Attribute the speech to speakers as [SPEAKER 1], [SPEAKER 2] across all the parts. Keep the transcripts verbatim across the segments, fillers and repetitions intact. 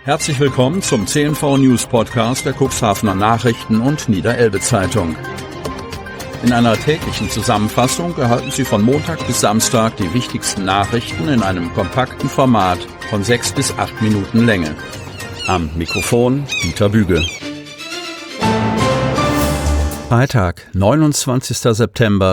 [SPEAKER 1] Herzlich willkommen zum C N V News Podcast der Cuxhavener Nachrichten und Niederelbe Zeitung. In einer täglichen Zusammenfassung erhalten Sie von Montag bis Samstag die wichtigsten Nachrichten in einem kompakten Format von sechs bis acht Minuten Länge. Am Mikrofon Dieter Büge. Freitag, neunundzwanzigster September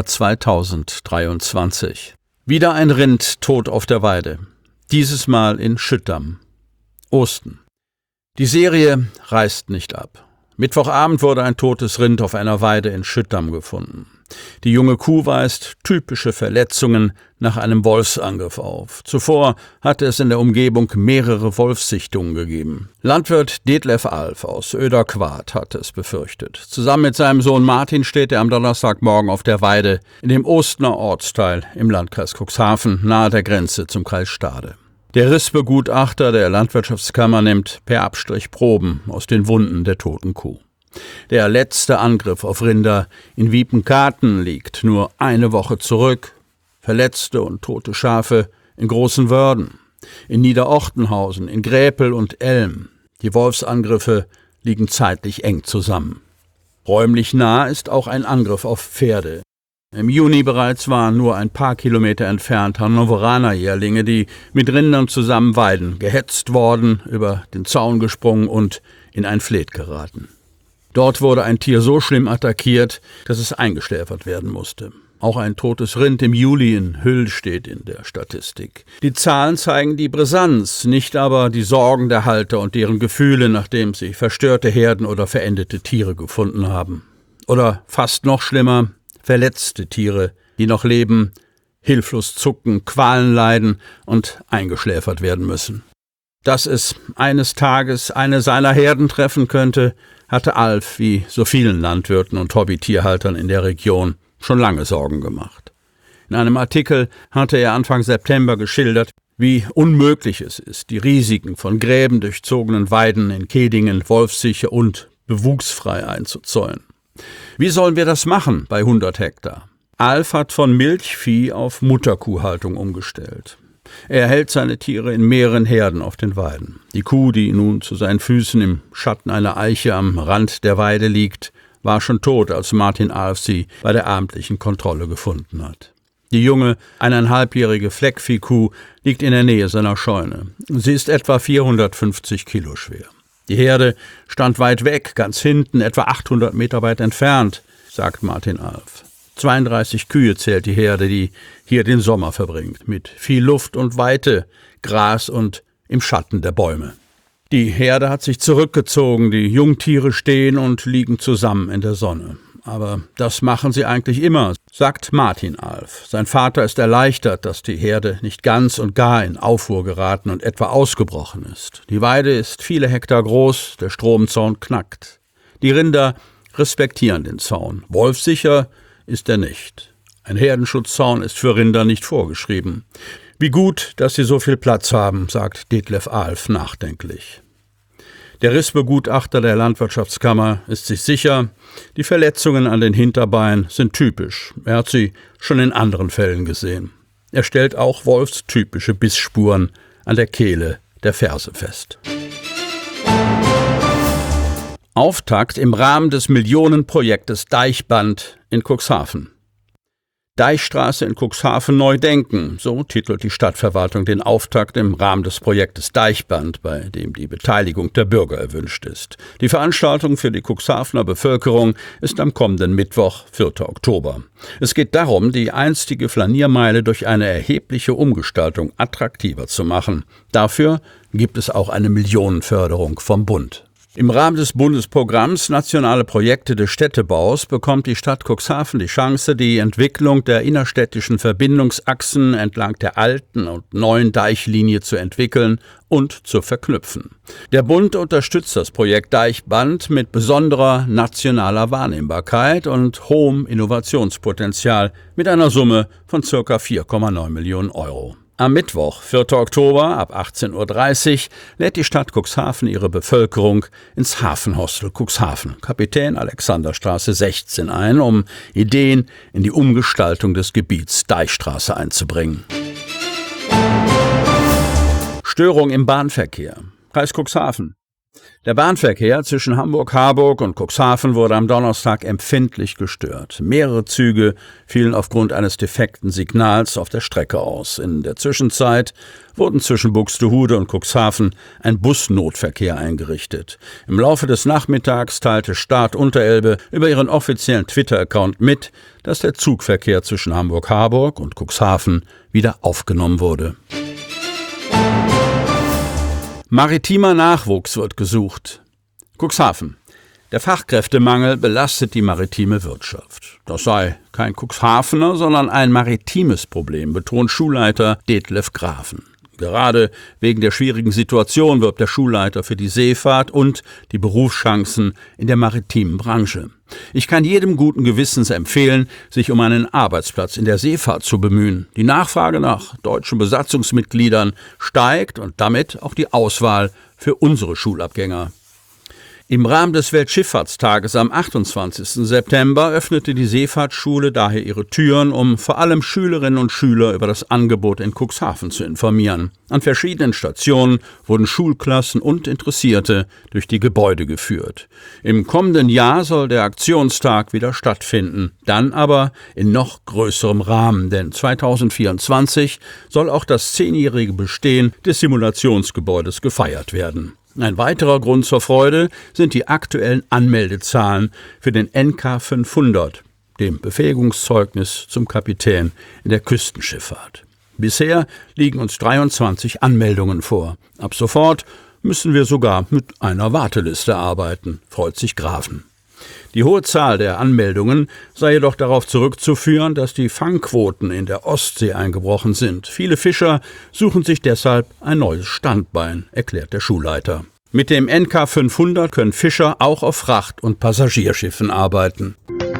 [SPEAKER 1] zweitausenddreiundzwanzig. Wieder ein Rind tot auf der Weide. Dieses Mal in Schüttdam. Osten. Die Serie reißt nicht ab. Mittwochabend wurde ein totes Rind auf einer Weide in Schüttdam gefunden. Die junge Kuh weist typische Verletzungen nach einem Wolfsangriff auf. Zuvor hatte es in der Umgebung mehrere Wolfssichtungen gegeben. Landwirt Detlef Alf aus Oederquart hatte es befürchtet. Zusammen mit seinem Sohn Martin steht er am Donnerstagmorgen auf der Weide in dem Ostener Ortsteil im Landkreis Cuxhaven nahe der Grenze zum Kreis Stade. Der Rissbegutachter der Landwirtschaftskammer nimmt per Abstrich Proben aus den Wunden der toten Kuh. Der letzte Angriff auf Rinder in Wiepenkarten liegt nur eine Woche zurück. Verletzte und tote Schafe in Großenwörden, in Niederortenhausen, in Gräpel und Elm. Die Wolfsangriffe liegen zeitlich eng zusammen. Räumlich nah ist auch ein Angriff auf Pferde. Im Juni bereits waren nur ein paar Kilometer entfernt Hannoveraner-Jährlinge, die mit Rindern zusammen weiden, gehetzt worden, über den Zaun gesprungen und in ein Fleet geraten. Dort wurde ein Tier so schlimm attackiert, dass es eingeschläfert werden musste. Auch ein totes Rind im Juli in Hüll steht in der Statistik. Die Zahlen zeigen die Brisanz, nicht aber die Sorgen der Halter und deren Gefühle, nachdem sie verstörte Herden oder verendete Tiere gefunden haben. Oder fast noch schlimmer, verletzte Tiere, die noch leben, hilflos zucken, Qualen leiden und eingeschläfert werden müssen. Dass es eines Tages eine seiner Herden treffen könnte, hatte Alf, wie so vielen Landwirten und Hobbytierhaltern in der Region, schon lange Sorgen gemacht. In einem Artikel hatte er Anfang September geschildert, wie unmöglich es ist, die Risiken von Gräben durchzogenen Weiden in Kedingen wolfssicher und bewuchsfrei einzuzäunen. Wie sollen wir das machen bei hundert Hektar? Alf hat von Milchvieh auf Mutterkuhhaltung umgestellt. Er hält seine Tiere in mehreren Herden auf den Weiden. Die Kuh, die nun zu seinen Füßen im Schatten einer Eiche am Rand der Weide liegt, war schon tot, als Martin Alf sie bei der abendlichen Kontrolle gefunden hat. Die junge, eineinhalbjährige Fleckviehkuh liegt in der Nähe seiner Scheune. Sie ist etwa vierhundertfünfzig Kilo schwer. Die Herde stand weit weg, ganz hinten, etwa achthundert Meter weit entfernt, sagt Martin Alf. zweiunddreißig Kühe zählt die Herde, die hier den Sommer verbringt, mit viel Luft und Weite, Gras und im Schatten der Bäume. Die Herde hat sich zurückgezogen, die Jungtiere stehen und liegen zusammen in der Sonne. Aber das machen sie eigentlich immer, sagt Martin Alf. Sein Vater ist erleichtert, dass die Herde nicht ganz und gar in Aufruhr geraten und etwa ausgebrochen ist. Die Weide ist viele Hektar groß, der Stromzaun knackt. Die Rinder respektieren den Zaun. Wolfsicher ist er nicht. Ein Herdenschutzzaun ist für Rinder nicht vorgeschrieben. Wie gut, dass sie so viel Platz haben, sagt Detlef Alf nachdenklich. Der Rissbegutachter der Landwirtschaftskammer ist sich sicher, die Verletzungen an den Hinterbeinen sind typisch. Er hat sie schon in anderen Fällen gesehen. Er stellt auch wolfstypische Bissspuren an der Kehle der Ferse fest. Auftakt im Rahmen des Millionenprojektes Deichband in Cuxhaven. Deichstraße in Cuxhaven neu denken, so titelt die Stadtverwaltung den Auftakt im Rahmen des Projektes Deichband, bei dem die Beteiligung der Bürger erwünscht ist. Die Veranstaltung für die Cuxhavener Bevölkerung ist am kommenden Mittwoch, vierter Oktober. Es geht darum, die einstige Flaniermeile durch eine erhebliche Umgestaltung attraktiver zu machen. Dafür gibt es auch eine Millionenförderung vom Bund. Im Rahmen des Bundesprogramms Nationale Projekte des Städtebaus bekommt die Stadt Cuxhaven die Chance, die Entwicklung der innerstädtischen Verbindungsachsen entlang der alten und neuen Deichlinie zu entwickeln und zu verknüpfen. Der Bund unterstützt das Projekt Deichband mit besonderer nationaler Wahrnehmbarkeit und hohem Innovationspotenzial mit einer Summe von ca. vier Komma neun Millionen Euro. Am Mittwoch, vierter Oktober, ab achtzehn Uhr dreißig, lädt die Stadt Cuxhaven ihre Bevölkerung ins Hafenhostel Cuxhaven, Kapitän-Alexander-Straße sechzehn ein, um Ideen in die Umgestaltung des Gebiets Deichstraße einzubringen. Störung im Bahnverkehr. Kreis Cuxhaven. Der Bahnverkehr zwischen Hamburg-Harburg und Cuxhaven wurde am Donnerstag empfindlich gestört. Mehrere Züge fielen aufgrund eines defekten Signals auf der Strecke aus. In der Zwischenzeit wurden zwischen Buxtehude und Cuxhaven ein Busnotverkehr eingerichtet. Im Laufe des Nachmittags teilte Start Unterelbe über ihren offiziellen Twitter-Account mit, dass der Zugverkehr zwischen Hamburg-Harburg und Cuxhaven wieder aufgenommen wurde. Maritimer Nachwuchs wird gesucht. Cuxhaven. Der Fachkräftemangel belastet die maritime Wirtschaft. Das sei kein Cuxhavener, sondern ein maritimes Problem, betont Schulleiter Detlef Grafen. Gerade wegen der schwierigen Situation wirbt der Schulleiter für die Seefahrt und die Berufschancen in der maritimen Branche. Ich kann jedem guten Gewissens empfehlen, sich um einen Arbeitsplatz in der Seefahrt zu bemühen. Die Nachfrage nach deutschen Besatzungsmitgliedern steigt und damit auch die Auswahl für unsere Schulabgänger. Im Rahmen des Weltschifffahrtstages am achtundzwanzigsten September öffnete die Seefahrtsschule daher ihre Türen, um vor allem Schülerinnen und Schüler über das Angebot in Cuxhaven zu informieren. An verschiedenen Stationen wurden Schulklassen und Interessierte durch die Gebäude geführt. Im kommenden Jahr soll der Aktionstag wieder stattfinden, dann aber in noch größerem Rahmen, denn zweitausendvierundzwanzig soll auch das zehnjährige Bestehen des Simulationsgebäudes gefeiert werden. Ein weiterer Grund zur Freude sind die aktuellen Anmeldezahlen für den N K fünfhundert, dem Befähigungszeugnis zum Kapitän in der Küstenschifffahrt. Bisher liegen uns dreiundzwanzig Anmeldungen vor. Ab sofort müssen wir sogar mit einer Warteliste arbeiten, freut sich Grafen. Die hohe Zahl der Anmeldungen sei jedoch darauf zurückzuführen, dass die Fangquoten in der Ostsee eingebrochen sind. Viele Fischer suchen sich deshalb ein neues Standbein, erklärt der Schulleiter. Mit dem N K fünfhundert können Fischer auch auf Fracht- und Passagierschiffen arbeiten.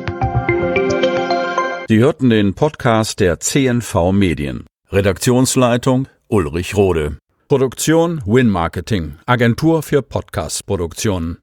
[SPEAKER 1] Sie hörten den Podcast der C N V Medien. Redaktionsleitung Ulrich Rode. Produktion Win Marketing, Agentur für Podcast-Produktionen.